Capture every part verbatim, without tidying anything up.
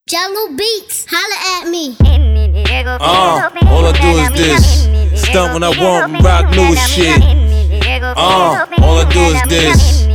Jello Beats, holla at me. Uh, all I do is this. Stunt when I want and rock newest shit. Uh, all I do is this.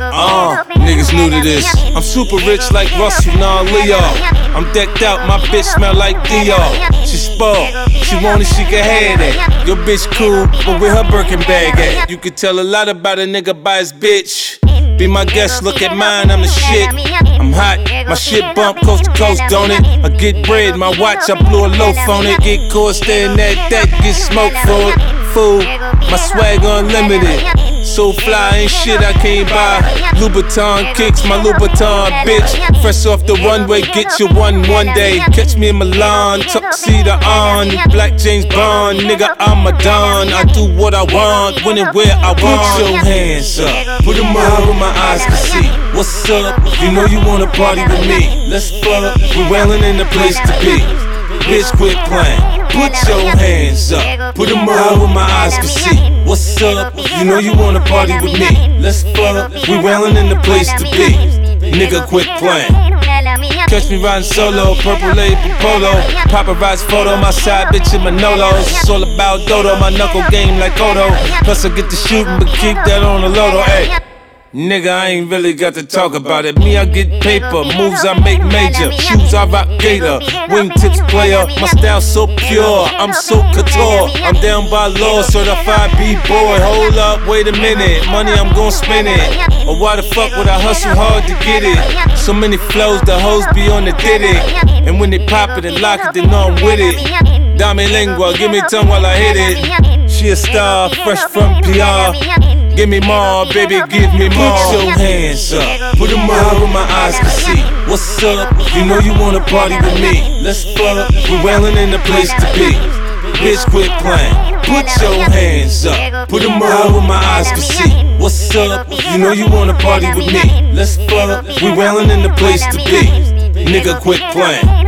Uh, niggas new to this. I'm super rich like Russell, nah Leo. I'm decked out, my bitch smell like Dior. She spoiled, she want it, she can have that. Your bitch cool, but where her Birkin bag at? You can tell a lot about a nigga by his bitch. Be my guest, look at mine, I'm the shit. I'm hot, my shit bump coast to coast, don't it? I get bread, my watch, I blew a loaf on it. Get caught staring at that, get smoked for it. Fool, my swag unlimited. So fly, ain't shit I can't buy. Louboutin kicks, my Louboutin bitch. Fresh off the runway, get you one one day. Catch me in Milan, tuxedo on. Black James Bond, nigga, I'm a don. I do what I want, when and where I want. Put your hands up, put them up where my eyes can see. What's up? You know you wanna party with me. Let's fuck, we're wailing in the place to be. Bitch, quit playing. Put your hands up, put them up where my eyes can see. What's up? You know you wanna party with me. Let's fuck, we wailing in the place to be. Nigga, quit playing. Catch me riding solo, purple label polo. Paparazzi photo, my side bitch in Manolos. It's all about Dodo, my knuckle game like Odo. Plus I get to shooting, but keep that on the lodo, ayy. Nigga, I ain't really got to talk about it. Me, I get paper, moves I make major. Shoes I rock gator, wingtips player. My style so pure, I'm so couture. I'm down by law, certified B-boy. Hold up, wait a minute, money I'm gon' spend it. Or why the fuck would I hustle hard to get it? So many flows, the hoes be on the diddy. And when they pop it and lock it, they know I'm with it. Dame lingua, give me tongue while I hit it. She a star, fresh from P R. Give me more, baby, give me more. Put your hands up, put them up where my eyes can see. What's up? You know you wanna party with me. Let's fuck, we're wailing in the place to be. Bitch, quit playing. Put your hands up, put them up where my eyes can see. What's up? You know you wanna party with me. Let's fuck, we're wailing in the place to be. Nigga, quit playing.